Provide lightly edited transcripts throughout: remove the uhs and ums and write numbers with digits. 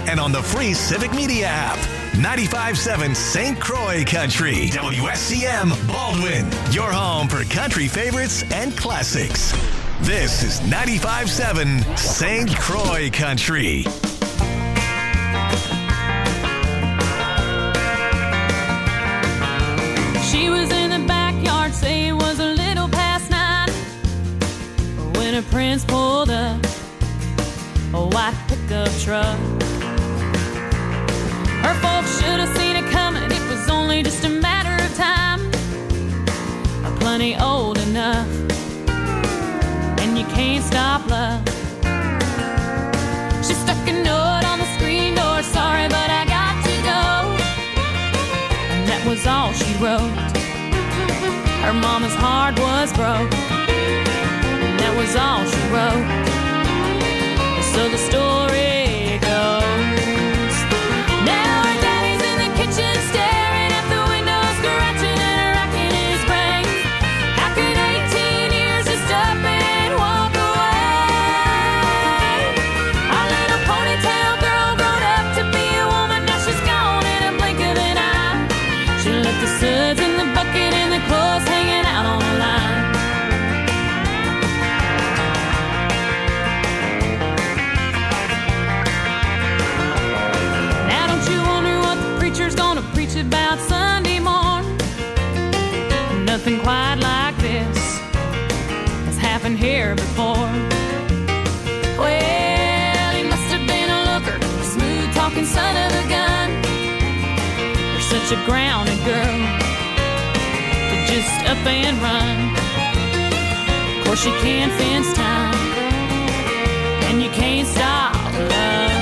and on the free Civic Media app. 95.7 St. Croix Country. WSCM Baldwin. Your home for country favorites and classics. This is 95.7 St. Croix Country. She was in the backyard, say it was a little past 9 when her prince pulled up a white pickup truck. Her folks should have seen it coming, it was only just a matter of time. Plenty old enough, and you can't stop love. She stuck a note on the screen door, sorry but I got to go. And that was all she wrote. Her mama's heart was broke, and that was all she wrote. So the story goes. Now her daddy's in the kitchen staring at the window, scratching and racking his brain. How could 18 years just up and walk away? Our little ponytail girl grown up to be a woman, now she's gone in a blink of an eye. She left the suds in the bucket and the clothes hanging out on the line. Preacher's gonna preach about Sunday morn. Nothing quite like this has happened here before. Well, he must have been a looker, a smooth talking son of a gun. You're such a grounded girl to just up and run. Of course you can't fence time, and you can't stop love.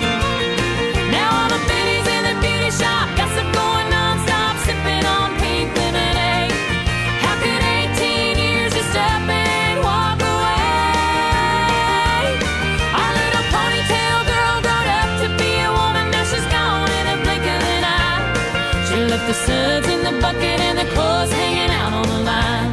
Shop, gossip going non-stop, sipping on pink lemonade. How could 18 years just up and walk away? Our little ponytail girl grown up to be a woman, now she's gone in a blink of an eye. She left the suds in the bucket and the clothes hanging out on the line.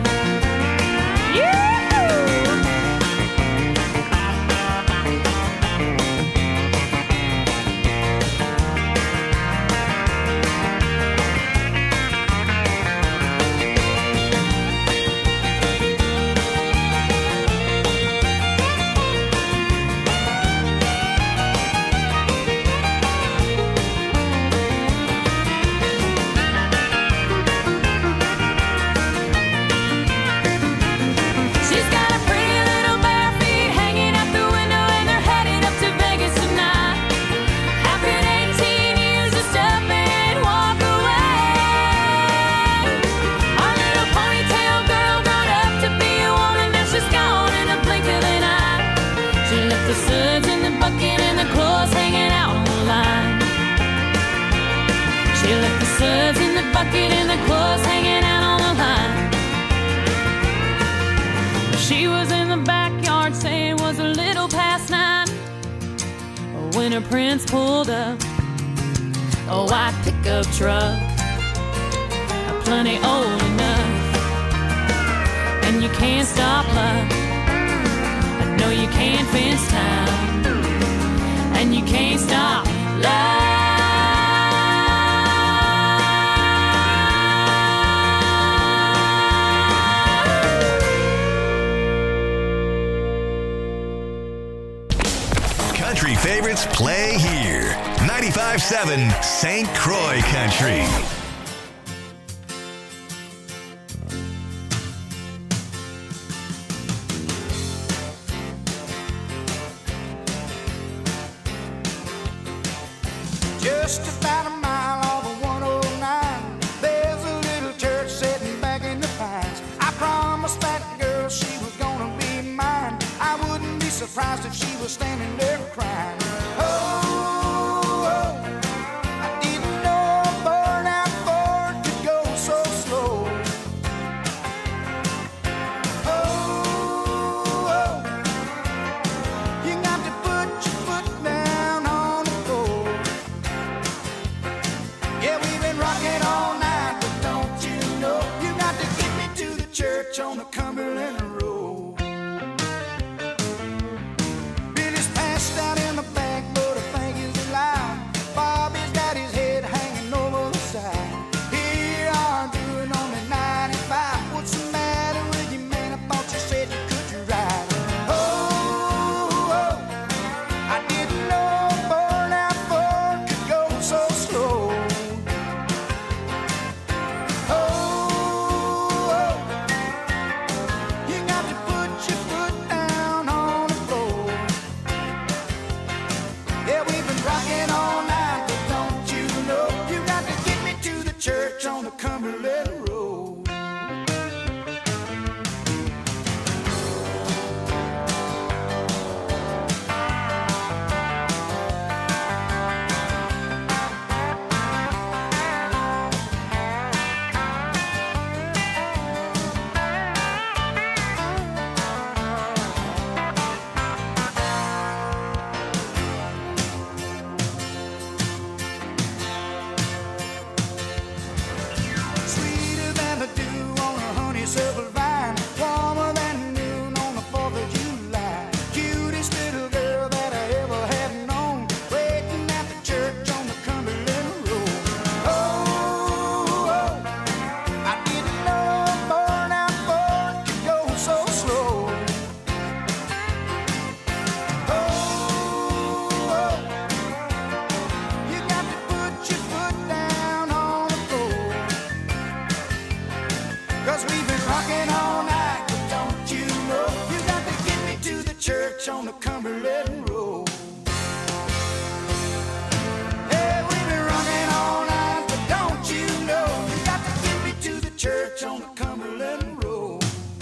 Suds in the bucket and the clothes hanging out on the line. She was in the backyard, saying it was a little past 9 when her prince pulled up a white pickup truck, plenty old enough, and you can't stop love. I know you can't fence time, and you can't stop love. Country favorites play here. 95.7 St. Croix Country. Just about a mile off of 109, there's a little church sitting back in the pines. I promised that girl she was gonna be mine. I wouldn't be surprised if she was standing there crying. Oh, oh, I didn't know a burnout Ford could go so slow. Oh, oh, you got to put your foot down on the floor. Yeah, we've been rocking all night, but don't you know you got to get me to the church on the Cumberland Road. Billy's passed out in the back, but I think he's alive. rocking all night, but don't you know you got to get me to the church on the Cumberland Road. Sweeter than the dew on a honeysuckle vine, warmer than noon on the 4th of July. Cutest little girl that I ever had known, waiting at the church on the Cumberland Road. Oh, I didn't know born out for it could go so slow. Oh, you got to put your foot down on the floor. 'Cause we've been rocking all night, but don't you know you got to get me to the church on the Cumberland Road. Hey, we've been rocking all night, but don't you know you got to get me to the church on the Cumberland Road.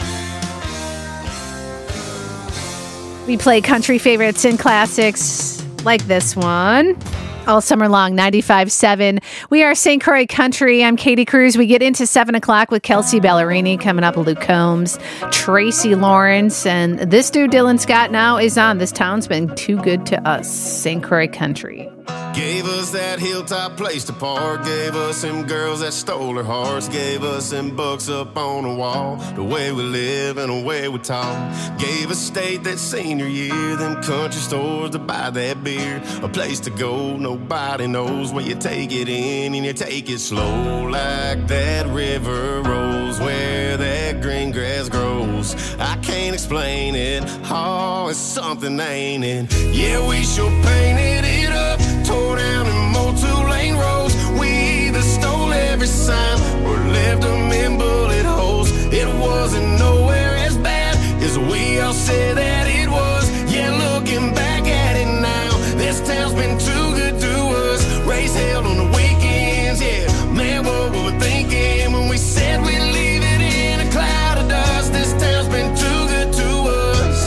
We play country favorites and classics like this one all summer long. 95.7. We are St. Croix Country. I'm Katie Cruz. We get into 7 o'clock with Kelsey Ballerini coming up, Luke Combs, Tracy Lawrence, and this dude, Dylan Scott, now is on. This town's been too good to us. St. Croix Country. Gave us that hilltop place to park. Gave us them girls that stole our hearts. Gave us them books up on the wall. The way we live and the way we talk. Gave us state that senior year. Them country stores to buy that beer. A place to go nobody knows where you take it in and you take it slow. Like that river rolls where that green grass grows. I can't explain it. Oh, it's something, ain't it? Yeah, we sure painted it up. Tore down and mowed 2-lane roads. We either stole every sign or left them in bullet holes. It wasn't nowhere as bad as we all said that it was. Yeah, looking back at it now, this town's been too good to us. Race held on the weekends, yeah. Man, what were we thinking when we said we'd leave it in a cloud of dust? This town's been too good to us.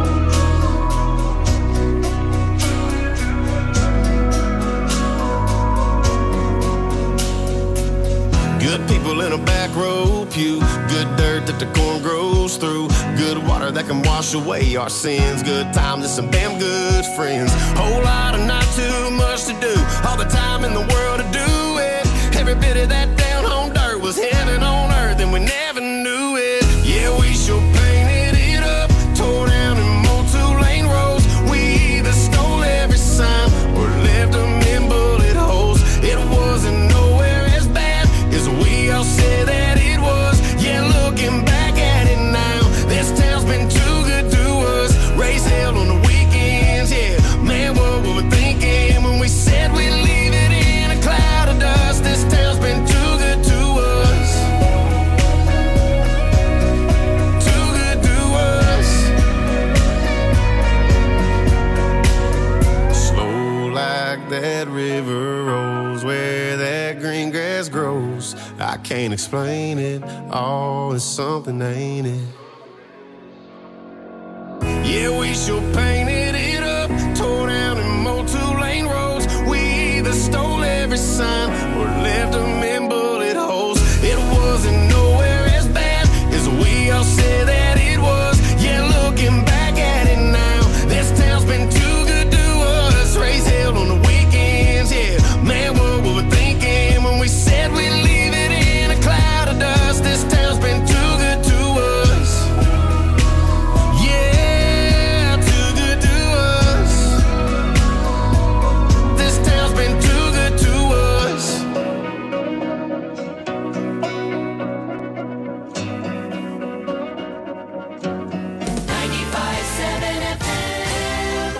Good people in a back row pew. Good dirt that the corn grows through. Good water that can wash away our sins. Good times and some damn good friends. Whole lot of not too much to do. All the time in the world to do it. Every bit of that down home dirt was heaven on earth and we never knew it. Yeah, we sure painted it up. Tore down and mowed 2-lane roads. We either stole every sign or left them in bullet holes. It wasn't nowhere as bad as we all said that it was. Yeah, looking back at it now, this town's been too good to us. Race held on the weekends, yeah. Man, what were we thinking when we said we'd leave it in a cloud of dust? This town's been too good to us. Too good to us. Slow like that river rolls where that green grass grows. I can't explain it. Oh, it's something, ain't it? Yeah, we sure painted it up. Tore down and mowed 2-lane roads. We either stole every sign or left them in bullet holes. It wasn't nowhere as bad as we all said that it was. Yeah, looking back at it now, this town's been too good to us. Race held on the weekends, yeah. Man, what were we thinking when we said we'd leave it in a cloud of dust? This town's been too good to us. Yeah, too good to us. This town's been too good to us. 95.7 FM.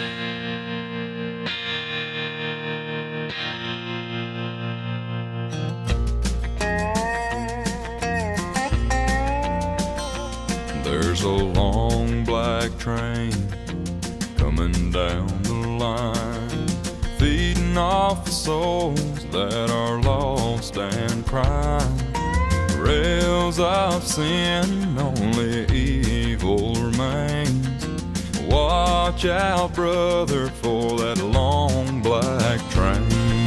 There's a long black train coming down the line, feeding off the souls that are lost and crying. Rails of sin, only evil remains. Watch out, brother, for that long black train.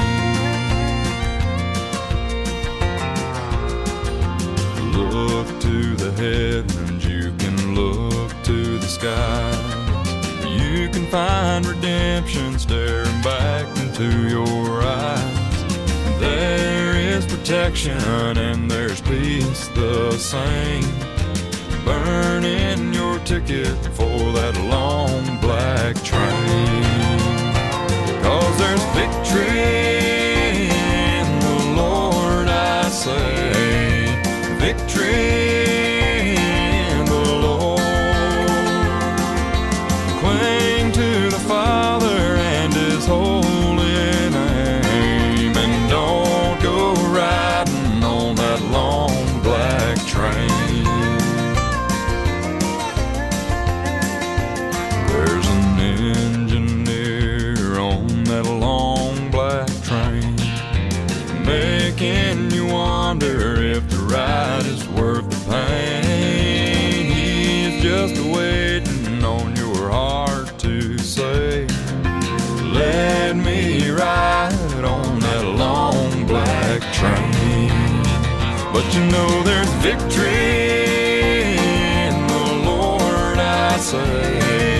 Look to the heavens, you can look to the skies. You can find redemption staring back into your eyes. There is protection and there's peace the same. Burning your ticket for that long black train. 'Cause there's victory in the Lord, I say. Victory in the Lord. Cling to the Father and His holy name, and don't go riding on that long black train. There's an engineer on that long black train, making you wonder if the ride is worth the pain. He's just waiting on your heart to say, let me ride on that long black train. But you know there's victory in the Lord, I say.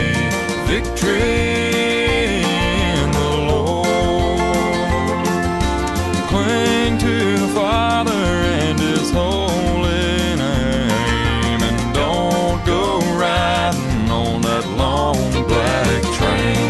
Victory in the Lord. Cling to the Father and His holy name, and don't go riding on that long black train.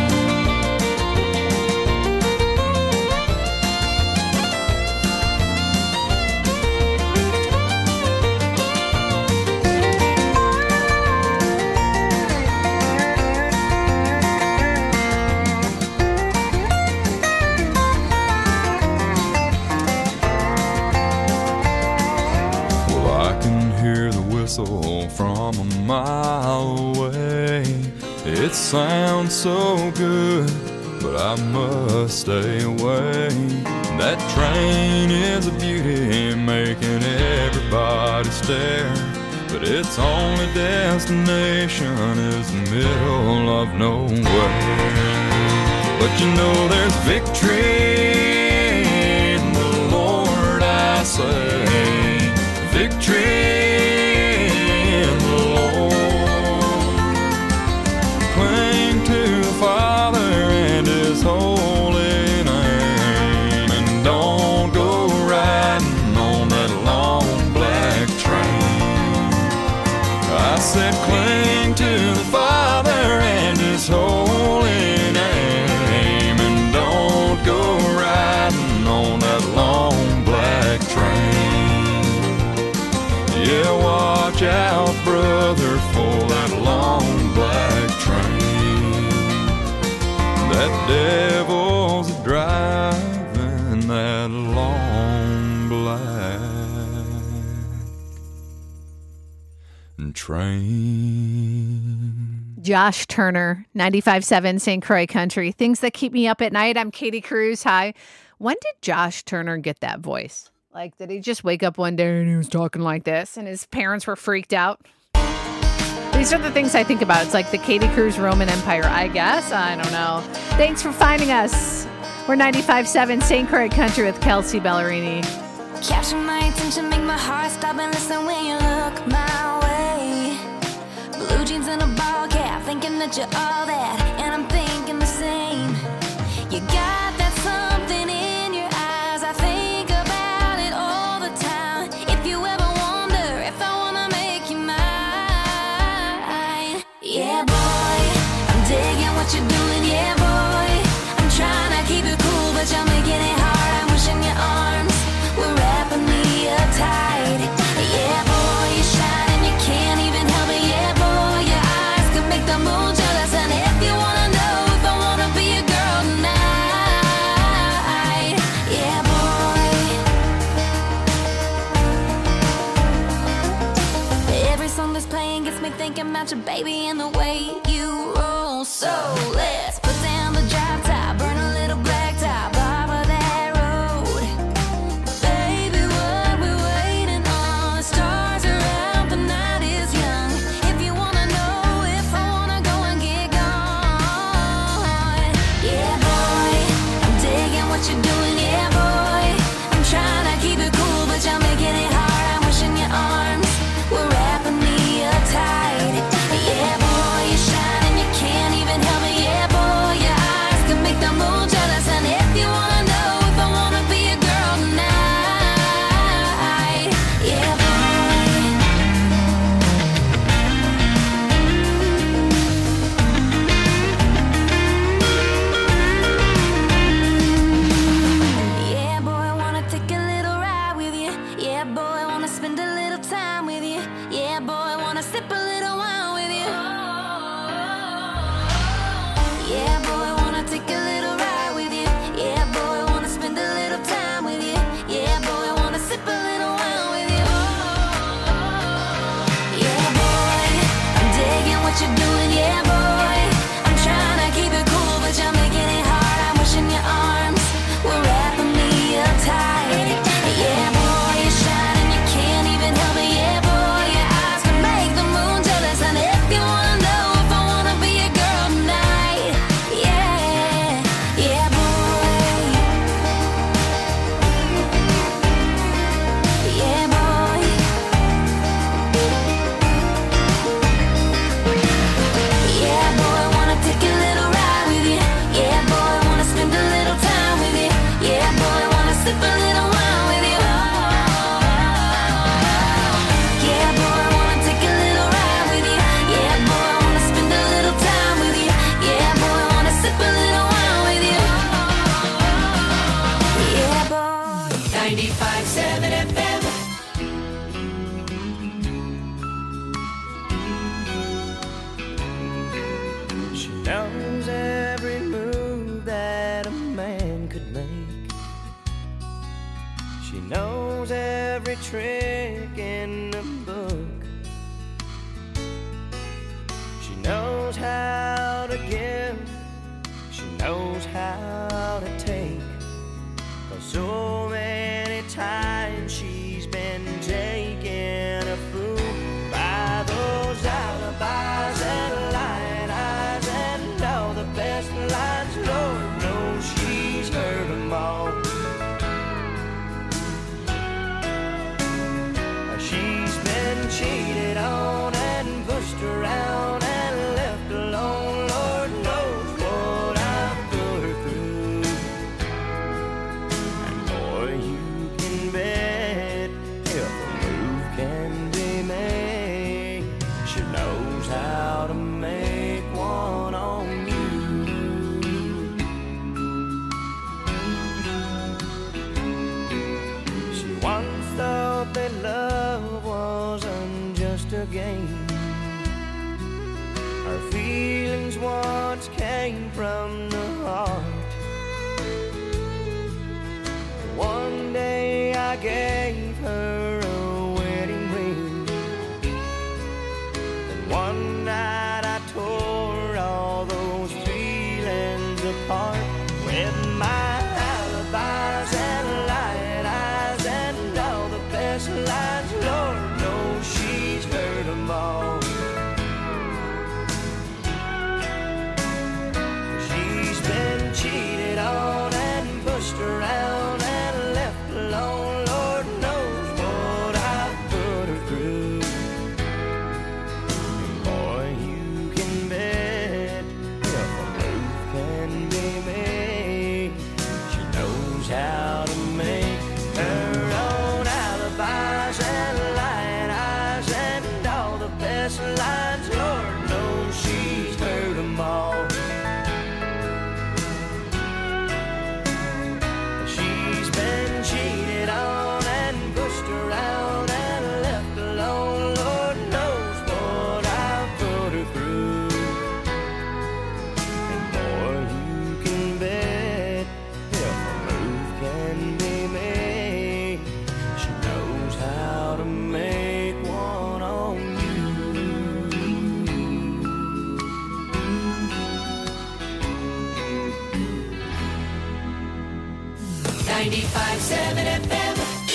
From a mile away, it sounds so good, but I must stay away. That train is a beauty, making everybody stare, but its only destination is the middle of nowhere. But you know there's victory in the Lord, I say. Victory. Father and His holy name, and don't go riding on that long black train. I said cling to the Father and His holy name, and don't go riding on that long black train. Yeah, watch out, brother, for that long black train. That devil's driving that long black train. Josh Turner, 95.7 St. Croix Country. Things that keep me up at night. I'm Katie Cruz. Hi. When did Josh Turner get that voice? Like, did he just wake up one day and he was talking like this and his parents were freaked out? These are the things I think about. It's like the Katie Cruz Roman Empire, I guess. I don't know. Thanks for finding us. We're 95.7 St. Croix Country with Kelsey Ballerini. Capture my attention, make my heart stop and listen when you look my way. Blue jeans and a ball cap, thinking that you're all that, and I'm thinking the same. You got that something in your eyes, I think about it all the time. If you ever wonder if I wanna make you mine, yeah boy, I'm digging what you're doing, yeah boy. I'm trying to keep it cool, but you're making it hard. I'm wishing your arms were wrapping me up tight. Yeah boy, you shine and you can't even help it. Yeah boy, your eyes can make the moon jealous. And if you wanna know if I wanna be a girl tonight, yeah boy. Every song that's playing gets me thinking about your baby and the way you roll. So let's put down the drop top, burn a little 95.7 FM. She knows every move that a man could make. She knows every trick in the book. She knows how to give. She knows how to take. 'Cause so many times she's been taken a fool by those alibis and lying eyes and all the best lines. Lord knows she's heard them all. She's been cheated on and pushed around and left alone. Lord knows what I've put her through. And boy, you can bet if a move can be made, she knows how to make one on you. She once thought that love wasn't just a game. Her feelings once came from the heart. One day I gave her a wedding ring. Then one night I tore all those feelings apart with my alibis and lying eyes and all the best lines. Lord knows she's heard them all. She's been cheated on and pushed around and left alone. Lord knows what I've put her through. And boy, you can bet if a move can be made, she knows how to make her own alibis and lying eyes and all the best lines. Lord knows she's heard them all. She's been cheated on and pushed around and left alone. Lord knows what I've put her through. And boy, you can bet if a move can be made, she knows how to make one on you. 95.7 FM.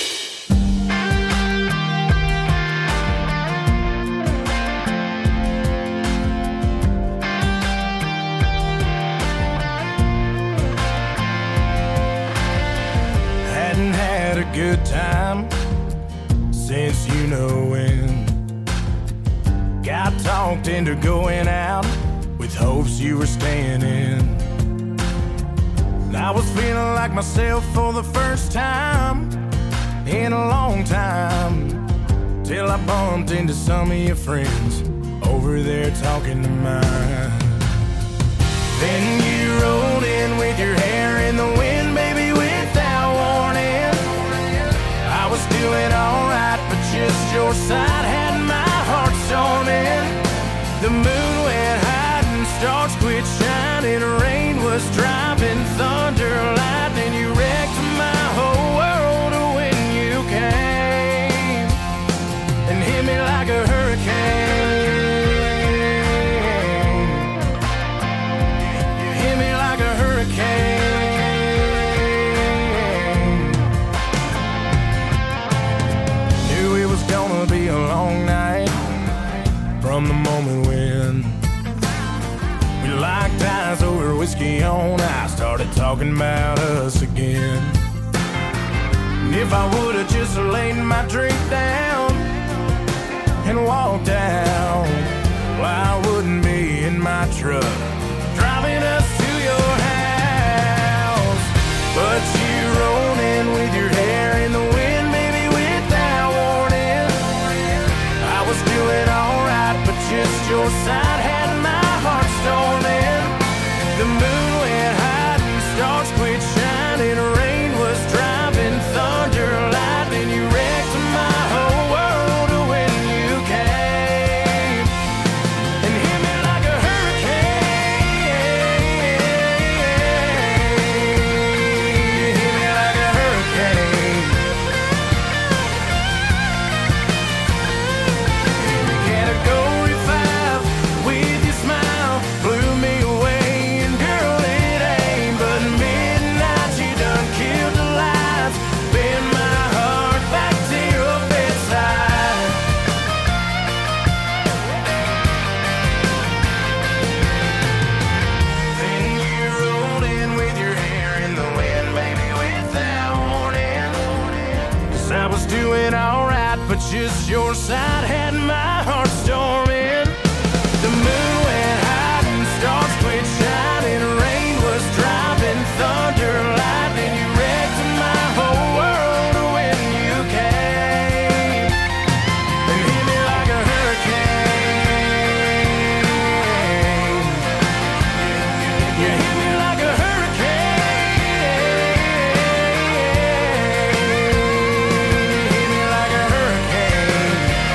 Hadn't had a good time since you know when. Got talked into going out with hopes you were staying in. I was feeling like myself for the first time in a long time, till I bumped into some of your friends over there talking to mine. Then you rolled in with your hair in the wind, baby, without warning. I was doing alright, but just your side had my heart storming. The moon went high and stars quit shining. Rain was driving, thunder, lightning. You wrecked my whole world when you came and hit me like a hurricane. You hit me like a hurricane. Knew it was gonna be a long night from the moment when we locked eyes over whiskey on ice, started talking about us again. And if I would've just laid my drink down and walked out, well, I wouldn't be in my truck driving us to your house. But you rolled in with your hair in the wind, baby, without warning. I was doing alright, but just your side had my heart storming. The moon went high and stars quit shining. Rain was driving, thunder, was doing alright, but just your side had my heart storming. The moon went high and stars quit shining. Rain was driving, thunder, lightning. You wrecked my whole world when you came and hit me like a hurricane. You hit me like a hurricane. You hit me like a hurricane.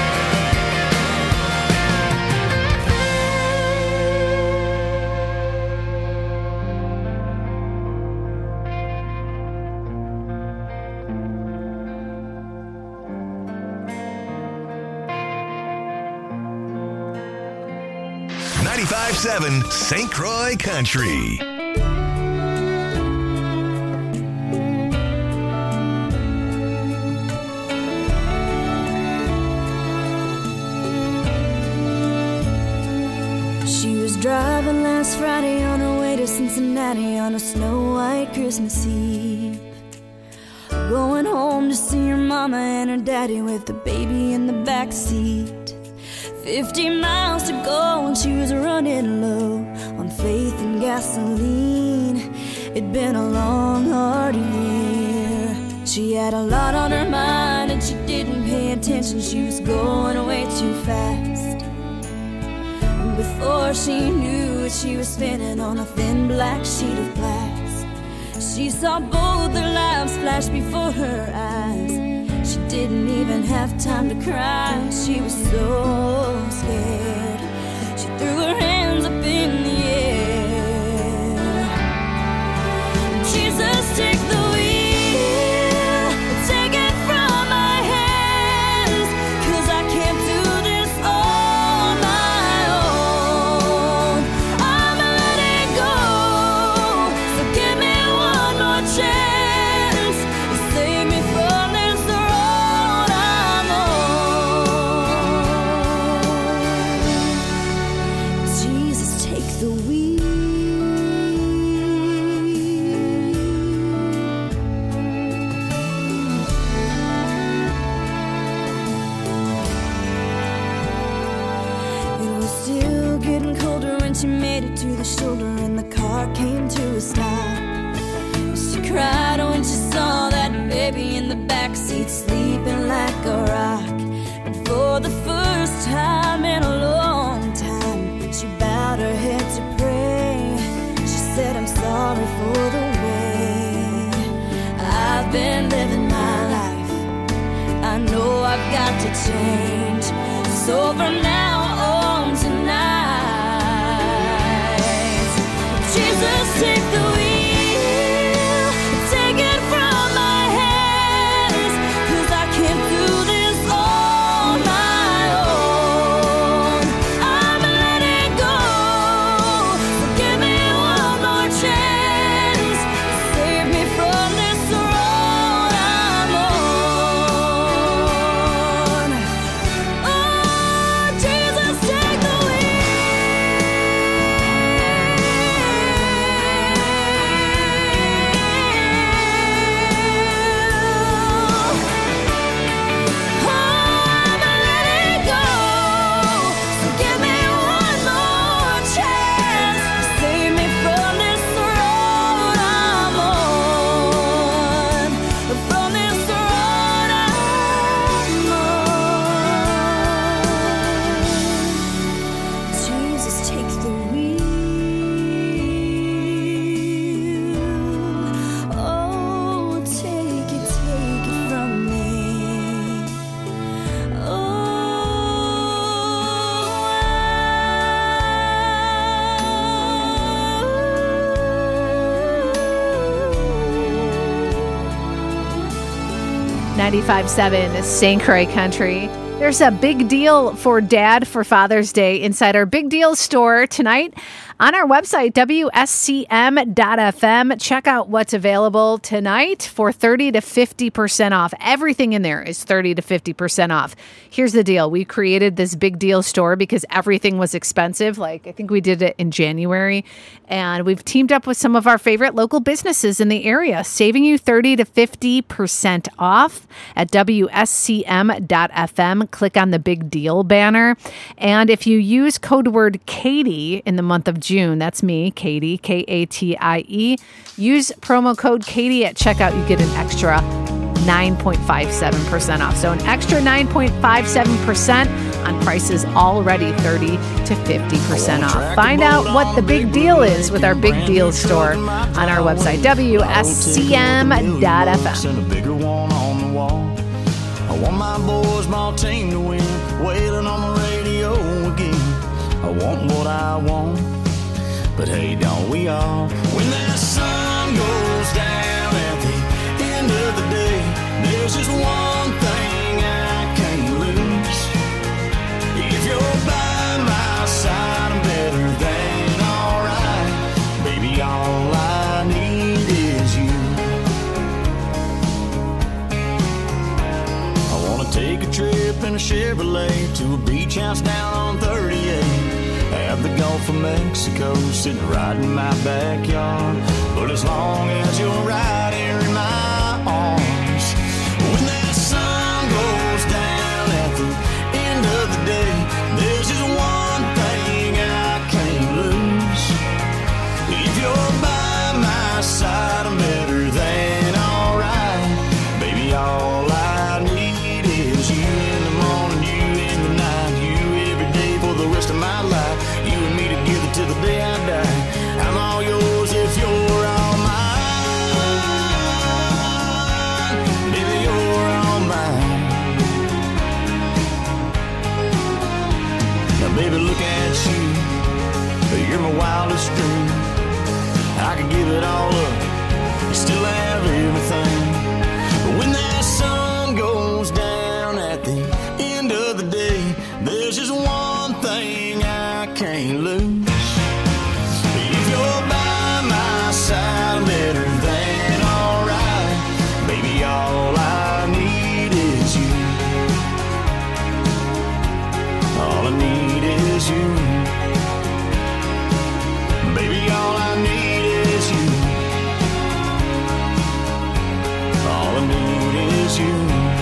95.7 St. Croix Country. She was driving last Friday on her way to Cincinnati on a snow-white Christmas Eve. Going home to see her mama and her daddy with the baby in the back seat. 50 miles to go and she was running low on faith and gasoline. It'd been a long, hard year. She had a lot on her mind and she didn't pay attention. She was going way too fast. And before she knew it, she was spinning on a thin black sheet of glass. She saw both their lives flash before her eyes. She didn't even have time to cry. She was so scared. She threw her hands up in the air. Jesus, take the wheel, take it from my hands, 'cause I can't do this on my own. I'm letting go, so give me one more chance to save me from this road I'm on. Jesus, take the wheel. It was still getting colder when she made it to the shoulder and the car came to a stop. She cried when she saw that baby in the backseat sleeping like a rock. And for the first time in a long time, she bowed her head to pray. She said, I'm sorry for the way I've been living my life. I know I've got to change. So from now on tonight, Jesus, take the wheel, take it from my hands, 'cause I can't do this on my own. I'm letting go, so give me one more chance, save me from this road I'm on. Oh, Jesus, take the Jesus, take the wheel. Oh, take it from me. Oh. 95.7 St. Croix Country. There's a big deal for Dad for Father's Day inside our Big Deal store tonight. On our website, WSCM.FM, check out what's available tonight for 30 to 50% off. Everything in there is 30 to 50% off. Here's the deal. We created this big deal store because everything was expensive. Like, I think we did it in January. And we've teamed up with some of our favorite local businesses in the area, saving you 30 to 50% off at WSCM.FM. Click on the big deal banner. And if you use code word Katie in the month of June, that's me, Katie, Katie, use promo code Katie at checkout. You get an extra 9.57% off. So an extra 9.57% on prices already 30 to 50% off. Find out what the big deal is with our big deal store on our website, WSCM.FM. A bigger one on the wall. I want my boys, my team to win, wailing on the radio again. I want what I want, but hey, don't we all? When that sun goes down at the end of the day, there's just one thing I can't lose. If you're by my side, I'm better than alright. Baby, all I need is you. I wanna take a trip in a Chevrolet to a beach house down on 38. Have the Gulf of Mexico sitting right in my backyard. But as long as you're right here in my arms, when that sun goes down at the end of the day, there's just one thing I can't lose. If you're by my side, I'm better than alright. Baby, all I need is you in the morning, you in the night, you every day for the rest of my life. You and me together till the day I die. I'm all yours if you're all mine. Baby, you're all mine. Now, baby, look at you. You're my wildest dream. I could give it all up, you still have everything. But when that sun goes down at the end of the day, there's just one thing I can't lose. If you're by my side, I'm better than alright. Baby, all I need is you. All I need is you. Baby, all I need is you. All I need is you.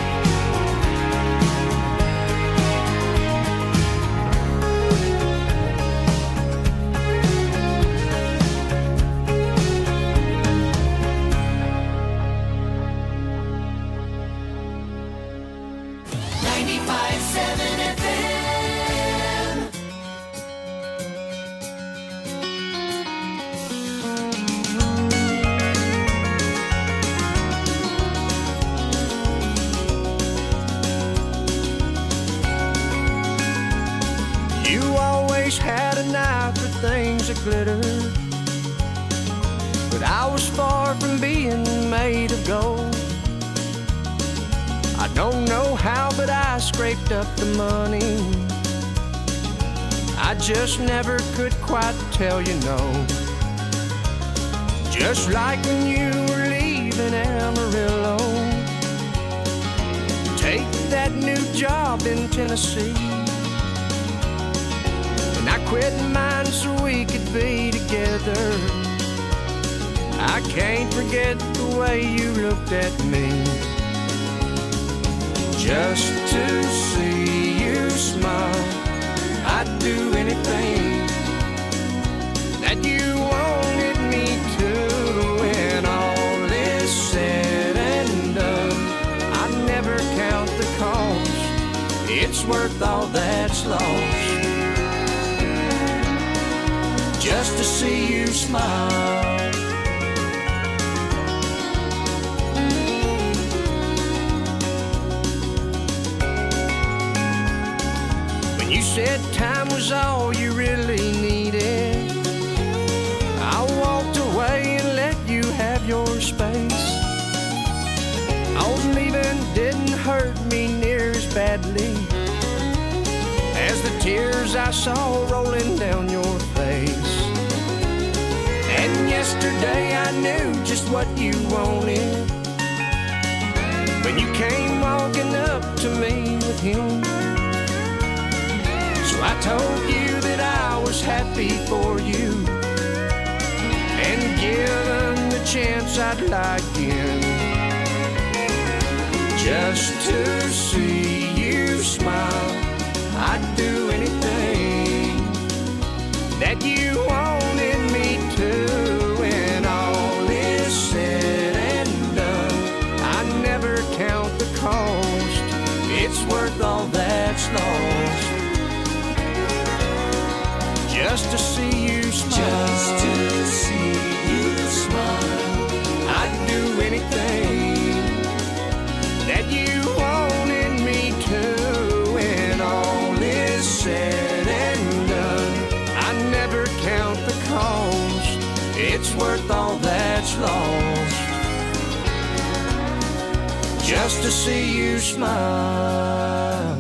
Had an eye for things that glitter, but I was far from being made of gold. I don't know how, but I scraped up the money. I just never could quite tell you no. Just like when you were leaving Amarillo, take that new job in Tennessee. I quit mine so we could be together. I can't forget the way you looked at me. Just to see you smile, I'd do anything that you wanted me to. When all is said and done, I'd never count the cost. It's worth all that's lost. Just to see you smile. When you said time was all you really needed, I walked away and let you have your space. Old leaving didn't hurt me near as badly as the tears I saw rolling down your face. Yesterday I knew just what you wanted when you came walking up to me with him. So I told you that I was happy for you, and given the chance I'd like in, just to see you smile. I'd do anything that you wanted me to. When all is said and done, I never count the cost. It's worth all that's lost, just to see you smile. Just to see you smile. I'd do anything that you wanted me to. When all is said and done, I never count the cost. It's worth all that's lost, just to see you smile.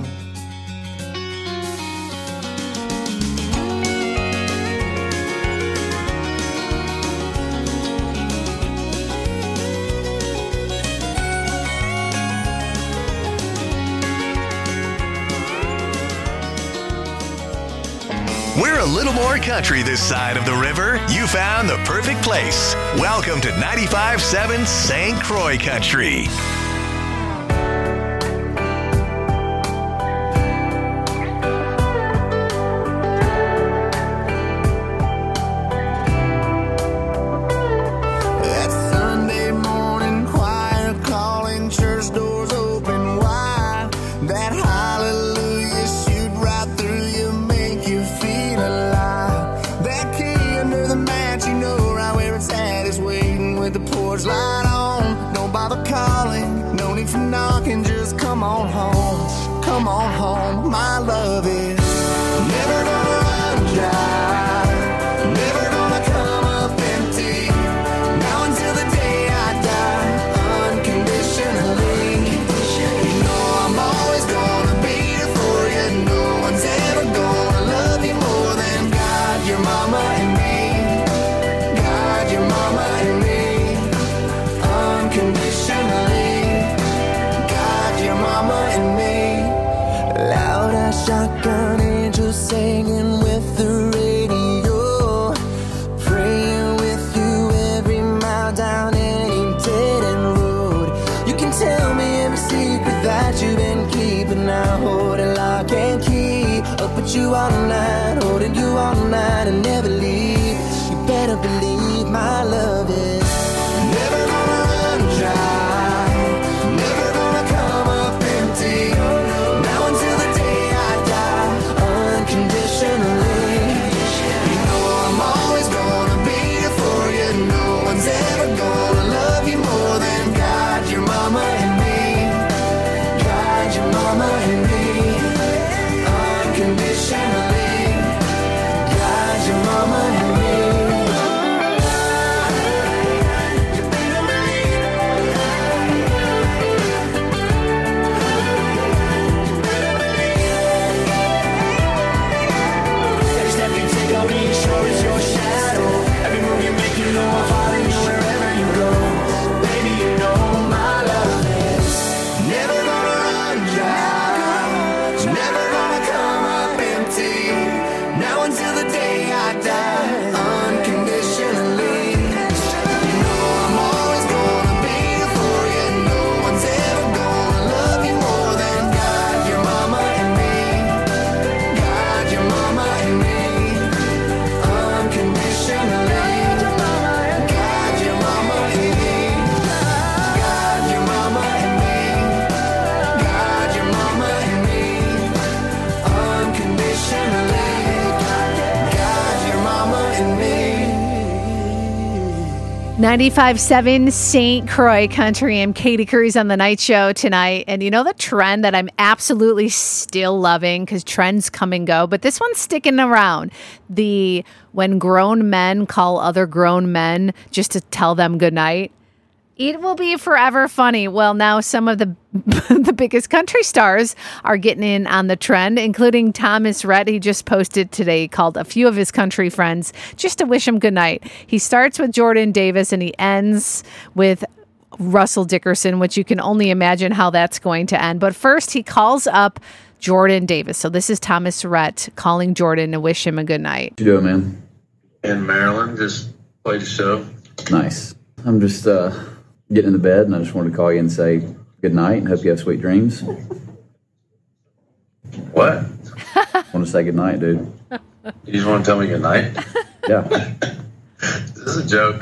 We're a little more country this side of the river. You found the perfect place. Welcome to 95.7 St. Croix Country. That Sunday morning choir calling, church doors open wide. That hallelujah shoot right through you, make you feel alive. That key under the mat, you know right where it's at, is waiting with the porch light on. Don't bother calling, no need for knocking, just come on home. Come on home, my love is never gonna run dry, never gonna come up empty. Now until the day I die, unconditionally. You know I'm always gonna be here for you. No one's ever gonna love you more than God, your mama and me. God, your mama and me. Unconditionally. God, your mama and me. Loud as shotgun angels singing with the radio, praying with you every mile down any dead end road. You can tell me every secret that you've been keeping. I hold it lock and key, up with you all night, holding you all night and never leave. You better believe my love is never gonna run dry, never gonna come up empty. Now until the day I die, unconditionally. You know I'm always gonna be here for you. No one's ever gonna love you more than God, your mama and me. God, your mama and me. Unconditionally. God, your mama and me. Every step you take, I'll be sure is your shadow. Every move you make, you know I'll follow you wherever you go. Baby, you know my love is never gonna run dry, never gonna come up empty. Now until the day I die, unconditionally. You know I'm always gonna be here for you. No one's ever gonna love you more than God, your mama and me. God, your mama and me. Unconditionally. God, your mama and me. God, your mama and me. God, your mama and me. Unconditionally. God, your mama and me. 95.7 St. Croix Country. I'm Katie Cruz on the night show tonight. And you know the trend that I'm absolutely still loving, because trends come and go, but this one's sticking around. The when grown men call other grown men just to tell them goodnight. It will be forever funny. Well, now some of the the biggest country stars are getting in on the trend, including Thomas Rhett. He just posted today, called a few of his country friends just to wish him good night. He starts with Jordan Davis and he ends with Russell Dickerson, which you can only imagine how that's going to end. But first, he calls up Jordan Davis. So this is Thomas Rhett calling Jordan to wish him a good night. What you doing, man? In Maryland, just played a show. Nice. I'm just getting into bed, and I just wanted to call you and say good night and hope you have sweet dreams. What? Want to say good night, dude. You just want to tell me good night? Yeah. This is a joke.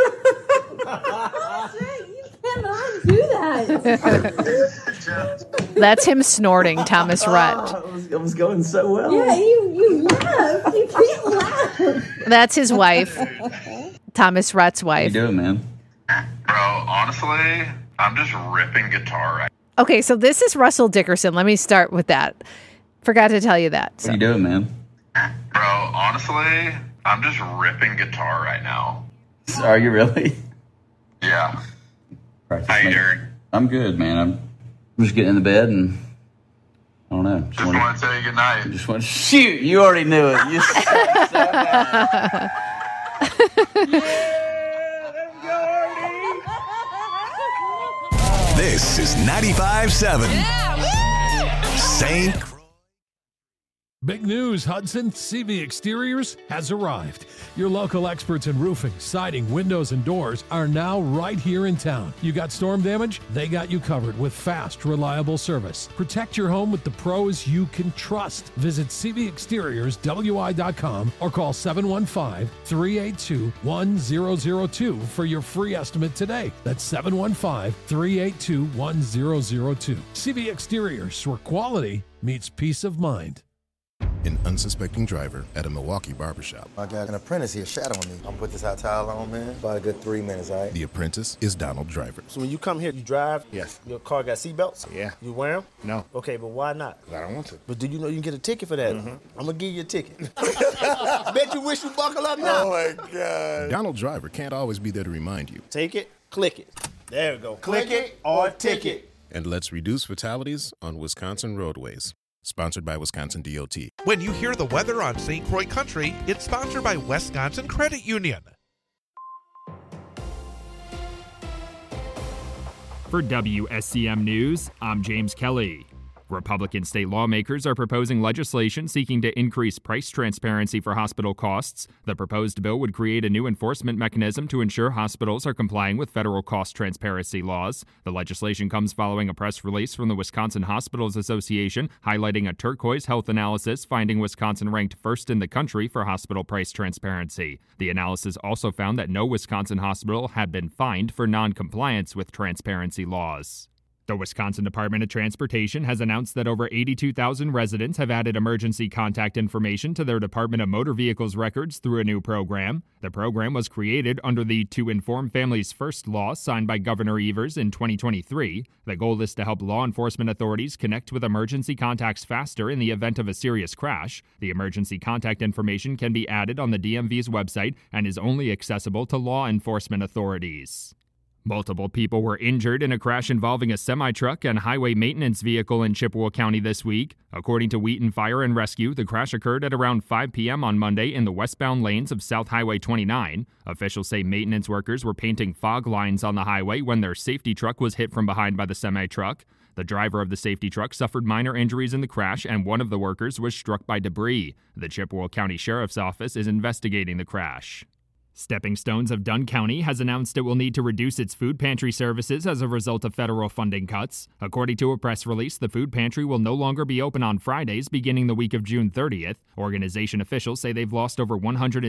That's him snorting, Thomas Rhett. It was going so well. Yeah, you laugh. You can't laugh. That's his wife, Thomas Rhett's What you wife. doing, man? Bro, honestly, I'm just ripping guitar right Okay, so this is Russell Dickerson. Let me start with that. Forgot to tell you that. What you doing, man? Bro, honestly, I'm just ripping guitar right now. Are you really? Yeah. Practice How you me. doing? I'm good, man. I'm just getting into bed and I don't know. Just want to tell you good night. Just want to shoot. You already knew it. You suck so bad. This is 95.7 St. Croix. Big news, Hudson. CV Exteriors has arrived. Your local experts in roofing, siding, windows, and doors are now right here in town. You got storm damage? They got you covered with fast, reliable service. Protect your home with the pros you can trust. Visit cvexteriorswi.com or call 715-382-1002 for your free estimate today. That's 715-382-1002. CV Exteriors, where quality meets peace of mind. An unsuspecting driver at a Milwaukee barbershop. I got an apprentice here shadowing me. I'm gonna put this hot towel on, man. About a good 3 minutes, all right? The apprentice is Donald Driver. So when you come here, you drive? Yes. Your car got seatbelts? Yeah. You wear them? No. Okay, but why not? I don't want to. But do you know you can get a ticket for that? I'm gonna give you a ticket. Bet you wish you buckle up now. Oh my God. Donald Driver can't always be there to remind you. Take it, click it. There we go. Click it or ticket. And let's reduce fatalities on Wisconsin roadways. Sponsored by Wisconsin DOT. When you hear the weather on St. Croix Country, it's sponsored by Wisconsin Credit Union. For WSCM News, I'm James Kelly. Republican state lawmakers are proposing legislation seeking to increase price transparency for hospital costs. The proposed bill would create a new enforcement mechanism to ensure hospitals are complying with federal cost transparency laws. The legislation comes following a press release from the Wisconsin Hospitals Association highlighting a Turquoise Health analysis finding Wisconsin ranked first in the country for hospital price transparency. The analysis also found that no Wisconsin hospital had been fined for non-compliance with transparency laws. The Wisconsin Department of Transportation has announced that over 82,000 residents have added emergency contact information to their Department of Motor Vehicles records through a new program. The program was created under the To Inform Families First law signed by Governor Evers in 2023. The goal is to help law enforcement authorities connect with emergency contacts faster in the event of a serious crash. The emergency contact information can be added on the DMV's website and is only accessible to law enforcement authorities. Multiple people were injured in a crash involving a semi-truck and highway maintenance vehicle in Chippewa County this week. According to Wheaton Fire and Rescue, the crash occurred at around 5 p.m. on Monday in the westbound lanes of South Highway 29. Officials say maintenance workers were painting fog lines on the highway when their safety truck was hit from behind by the semi-truck. The driver of the safety truck suffered minor injuries in the crash, and one of the workers was struck by debris. The Chippewa County Sheriff's Office is investigating the crash. Stepping Stones of Dunn County has announced it will need to reduce its food pantry services as a result of federal funding cuts. According to a press release, the food pantry will no longer be open on Fridays beginning the week of June 30th. Organization officials say they've lost over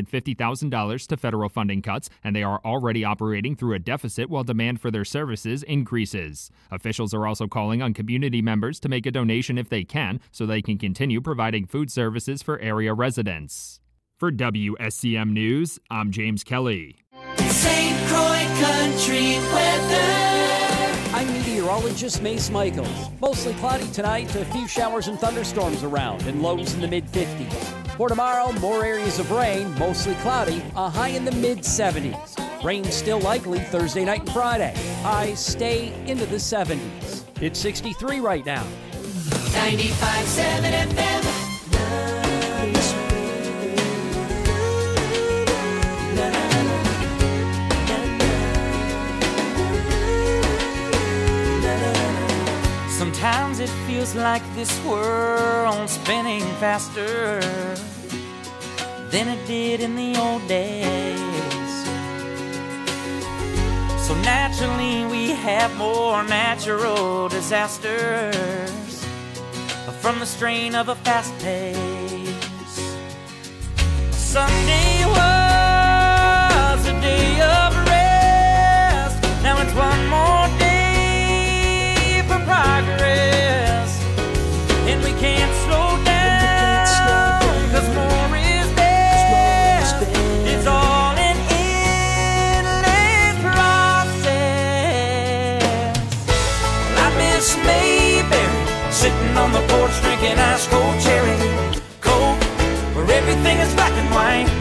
$150,000 to federal funding cuts, and they are already operating through a deficit while demand for their services increases. Officials are also calling on community members to make a donation if they can, so they can continue providing food services for area residents. For WSCM News, I'm James Kelly. St. Croix Country weather. I'm meteorologist Mace Michaels. Mostly cloudy tonight, a few showers and thunderstorms around, and lows in the mid-50s. For tomorrow, more areas of rain, mostly cloudy, a high in the mid-70s. Rain still likely Thursday night and Friday. Highs stay into the 70s. It's 63 right now. 95.7 FM. Sometimes it feels like this world's spinning faster than it did in the old days. So naturally we have more natural disasters from the strain of a fast pace. Sunday was a day of rest. Now it's one more day for progress, and we can't slow down, 'cause more is best. It's all an endless process. Well, I miss Mayberry, sitting on the porch drinking ice cold cherry Coke, where everything is black and white.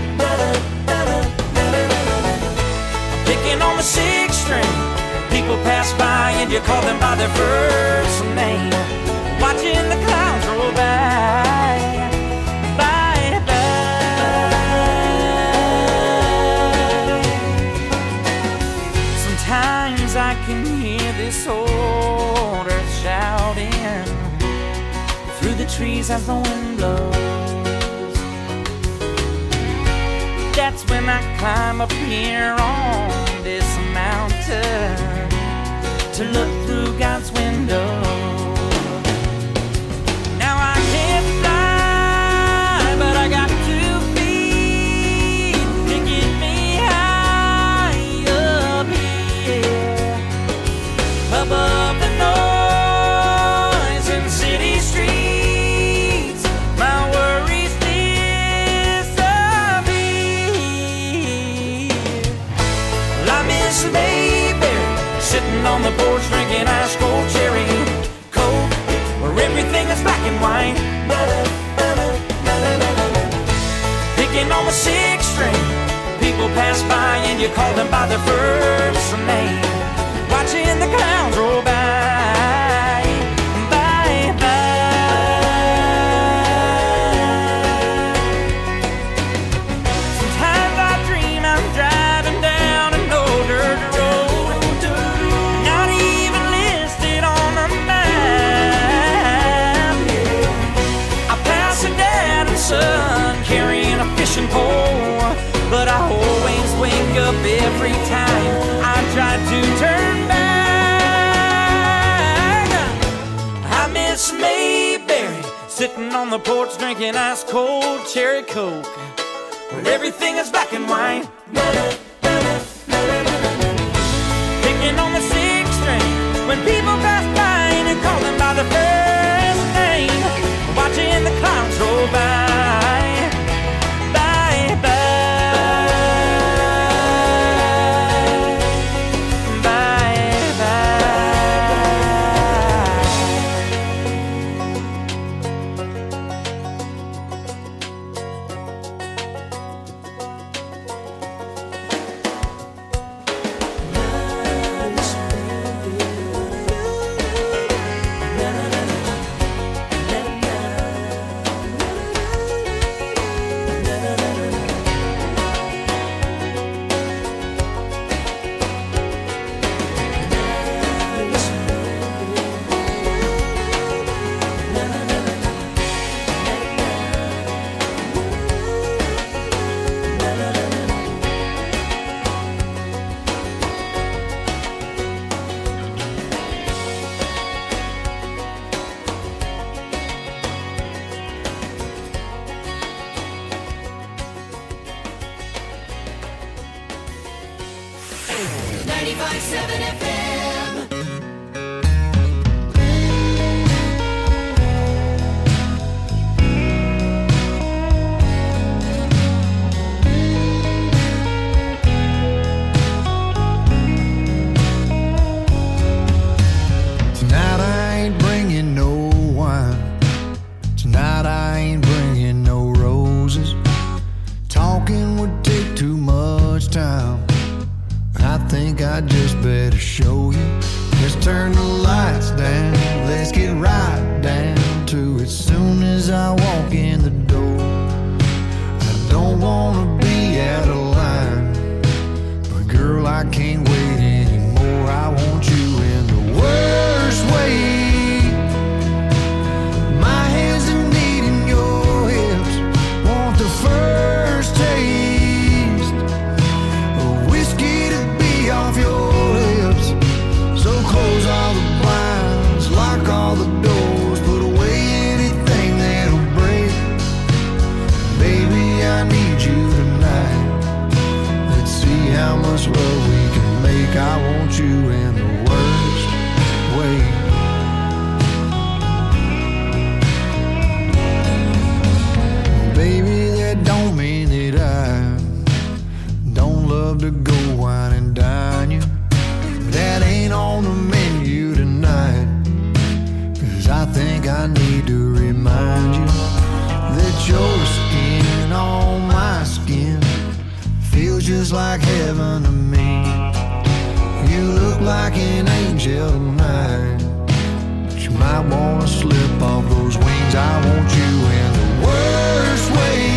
I'm picking on the 6th string. People pass by and you call them by their first name. Watching the clouds roll by, by, by. Sometimes I can hear this old earth shouting through the trees as the wind blows. That's when I climb up here on this mountain to look through God's window. Now I can't fly, but I got 2 feet to get me high up here, above the noise in city streets. My worries disappear. Well, I miss Mayberry, sitting on the porch drinking ice cold cherry Coke, where everything is black and white. Picking on the 6th string. People pass by and you call them by their first name. Watching the clouds roll by, by, by. Sometimes I dream I'm driving down an old dirt road, not even listed on the map. I pass a dad and son carrying a fishing pole, but I always wake up every time I try to turn back. I miss Mayberry, sitting on the porch drinking ice cold cherry Coke, where everything is black and white. Picking on the 6th string. When people pass by and you call them by the first name. Watching the clouds roll by, by, by, by, by. turn the lights down. Let's get right down to it. Soon as I walk in the door, I don't wanna be out of line, but girl, I can't wait anymore. I want you in the worst way. My hands are needing your hips. Want the first taste of whiskey to be off your lips. So close all the blinds, lock all the doors, put away anything that'll break. Baby, I need you tonight. Let's see how much love we can make. I want you in the worst way. Baby, that don't mean that I don't love to go wine and dine you. That ain't on the menu tonight. 'Cause I think I need to remind you that your skin on my skin feels just like heaven to me. You look like an angel tonight, but you might wanna slip off those wings. I want you in the worst way.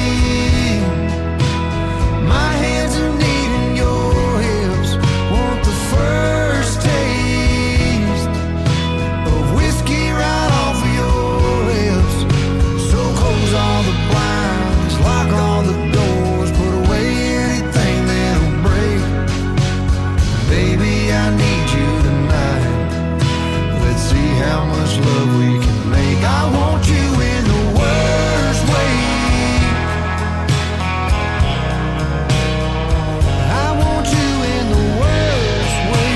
My hands are needing your hips. Want the first taste of whiskey right off of your lips. So close all the blinds, lock all the doors, put away anything that'll break. Baby, I need you tonight. Let's see how much love we can make. I want you in the worst way. I want you in the worst way.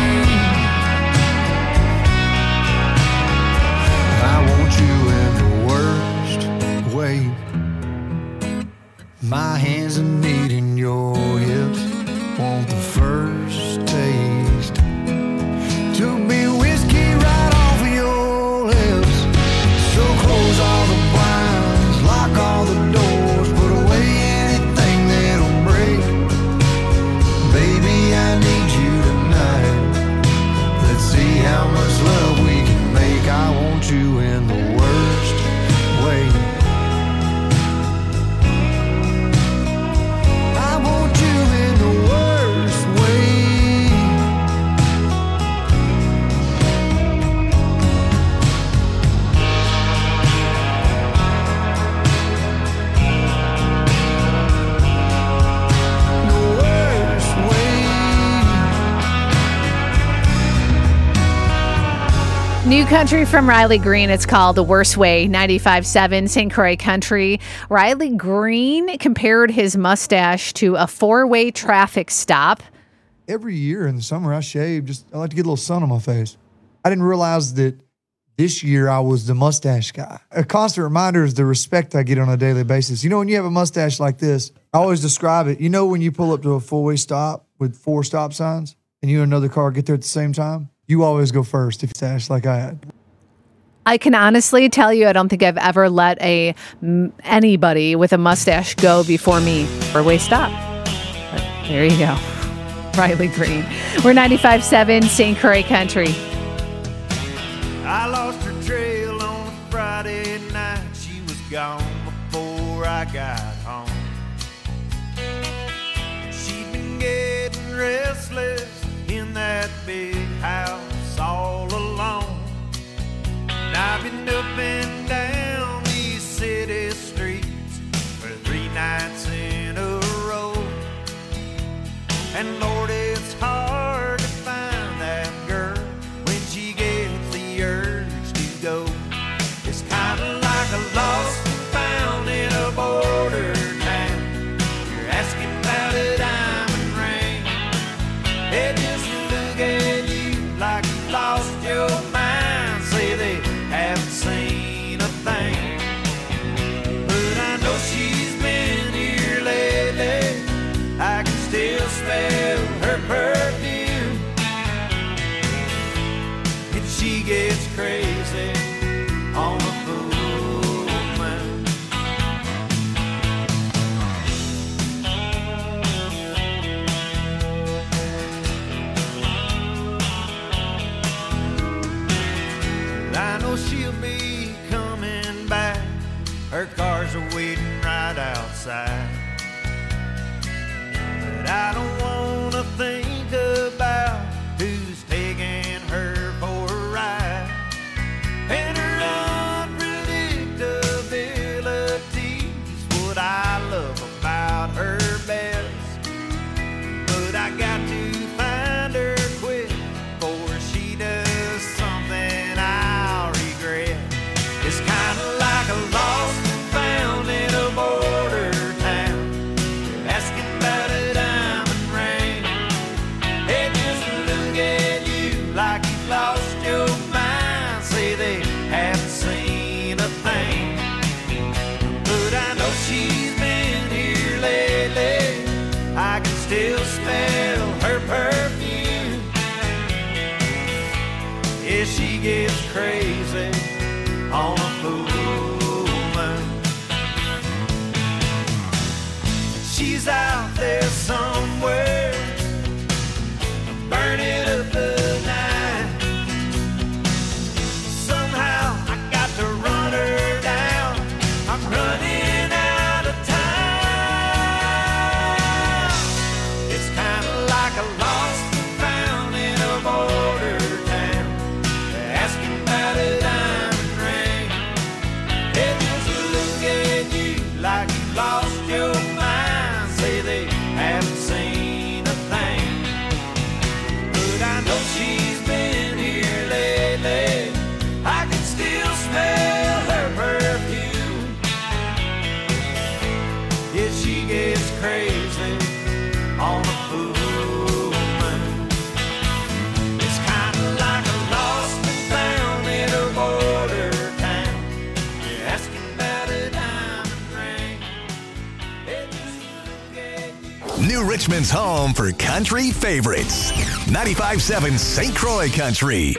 I want you in the worst way. My hands are needing your hips. Want the first taste to be whiskey right off of your lips. So close all the blinds, lock all the doors, put away anything that'll break. Baby, I need you tonight. Let's see how much love we can make. I want you in the worst way. I want you in the worst way. The worst way. New country from Riley Green. It's called The Worst Way, 95.7 St. Croix Country. Riley Green compared his mustache to a four-way traffic stop. Every year in the summer, I shave. I like to get a little sun on my face. I didn't realize that this year I was the mustache guy. A constant reminder is the respect I get on a daily basis. You know, when you have a mustache like this, I always describe it. You know, when you pull up to a four-way stop with 4 stop signs and you and another car get there at the same time, you always go first if you stash like I had. I can honestly tell you, I don't think I've ever let anybody with a mustache go before me. Four-way stop. But there you go. Riley Green. We're 95.7 St. Croix Country. I lost her trail on a Friday night. She was gone before I got home. She'd been getting restless in that big house all alone. And I've been up and down these city streets for 3 nights in a row. And Lord, it's hard to find that girl when she gets the urge to go. It's kind of like a lost and found in a border town. You're asking about a diamond ring. They just look at you like you lost your mind. Say they haven't seen a thing. But I know she's been here lately. I can still smell her perfume. And she gets crazy on a full moon. know she'll be coming back. Her cars are waiting right outside. But I don't wanna think about who's taking her for a ride. And her unpredictability's what I love about her best. But I got to find her quick before she does something I'll regret. It's kinda like a lost and found in a border town. You're asking about a diamond ring. They just look at you like you've lost your mind. Say they haven't seen a thing. But I know she's been here lately. I can still smell her perfume. Yeah, she gets crazy on a full moon. She's out there somewhere, burning up the night. Somehow I got to run her down. I'm running out of time. It's kind of like a lost and found in a border town. Asking about a diamond ring. They just look at you like you lost your mind. Say they haven't seen a thing. But I know she's been here lately. I can still smell her perfume. Yeah, she gets crazy on a full moon. It's kind of like a lost and found in a border town. You're asking about a diamond ring. They just look at you. New Richmond's home for country favorites. 95.7 St. Croix Country.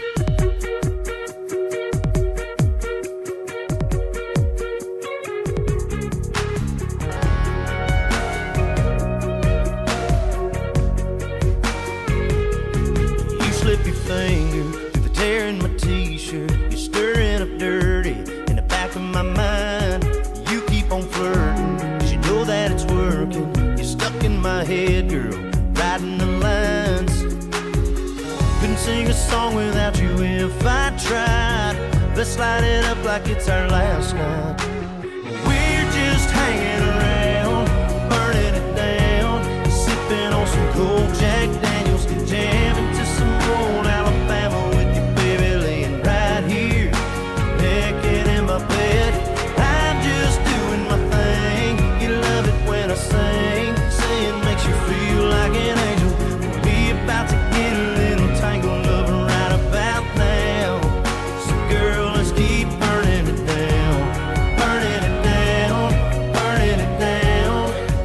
You slip your finger through the tear in my t-shirt. You're stirring up dirty in the back of my mind. You keep on flirting, 'cause you know that it's working. You're stuck in my head, girl, riding the lines. Couldn't sing a song without you if I tried. Let's light it up like it's our last night. We're just hanging around, burning it down, sipping on some cold Jack Daniels, jamming to some old Alabama with you, baby, laying right here, naked in my bed. I'm just doing my thing. You love it when I sing, saying makes you feel like an angel. We about to get a little tangled up right about now. So girl, let's keep burning it down, burning it down, burning it down.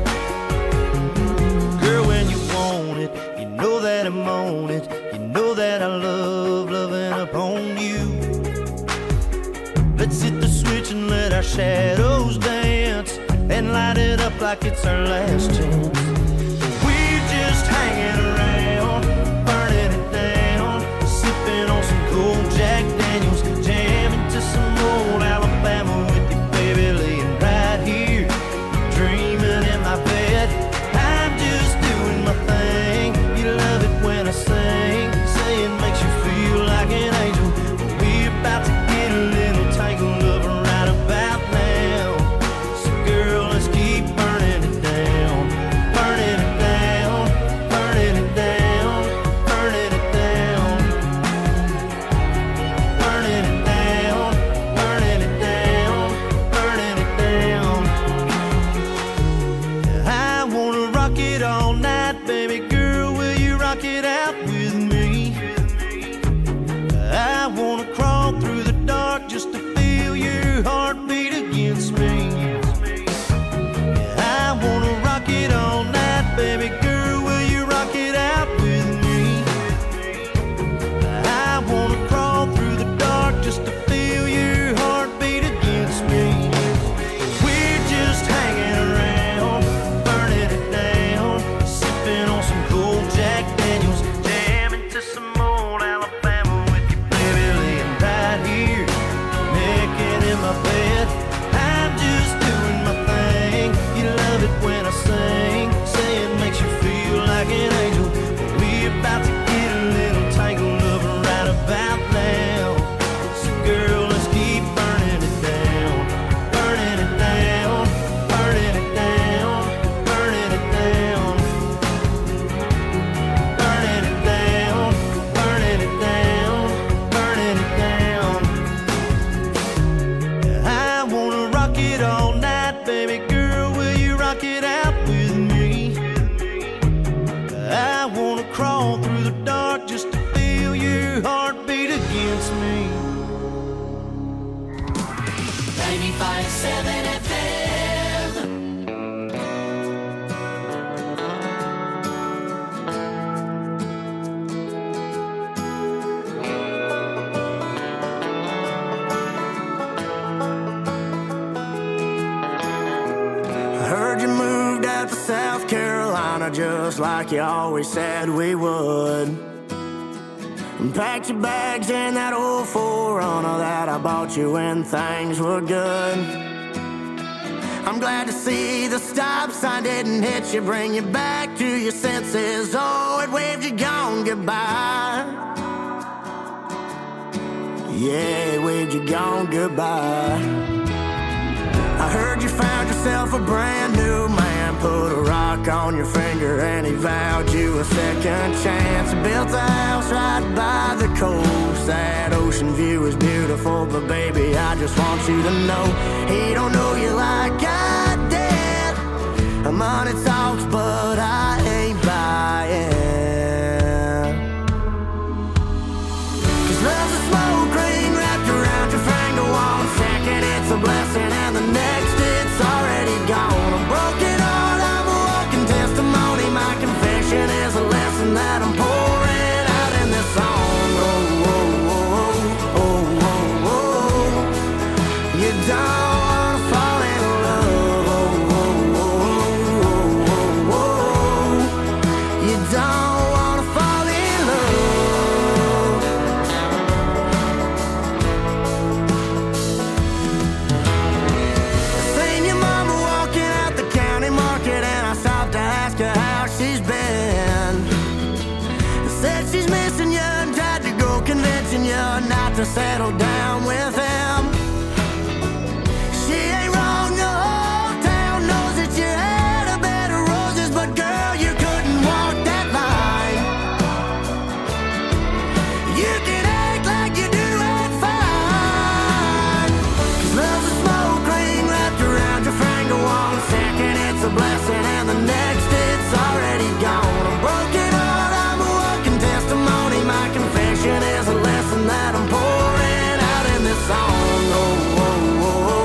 Girl, when you want it, you know that I'm on it. You know that I love loving up on you. Let's hit the switch and let our shadows dance, and light it up like it's our last chance. We're just hanging around, burning it down, sipping on some cold Jack Daniels, jamming to some old Alabama with you, baby, laying right here, dreaming in my bed. I'm just doing my thing. You love it when I sing, saying makes you feel like an angel. We about to get a little tangled up right about now. So girl, let's keep burning it down, burning it down, burning it down, burning it down. beat against me. 95.7 FM. I heard you moved out to South Carolina just like you always said we would. And packed your bags in that old 4Runner that I bought you when things were good. I'm glad to see the stop sign didn't hit you, bring you back to your senses. Oh, it waved you gone goodbye. Yeah, it waved you gone goodbye. I heard you found yourself a brand new man, put a rock on your finger and he vowed you a second chance. Built a house right by the coast, that ocean view is beautiful, but baby, I just want you to know he don't know you like I did. Money talks, but I ain't buying. 'Cause love's a smoke ring wrapped around your finger. 1 second it's a blessing and the next it's already gone. A broken heart, I'm a walking testimony. My confession is a lesson that I'm pouring out in this song. Oh, oh, oh, oh, oh, oh. You don't wanna fall in love. Oh, oh, oh, oh, oh, oh. You don't wanna fall in love. Seen your mama walking out the county market and I stopped to ask her how she's been. Said she's missing you and tried to go convincing you not to settle down.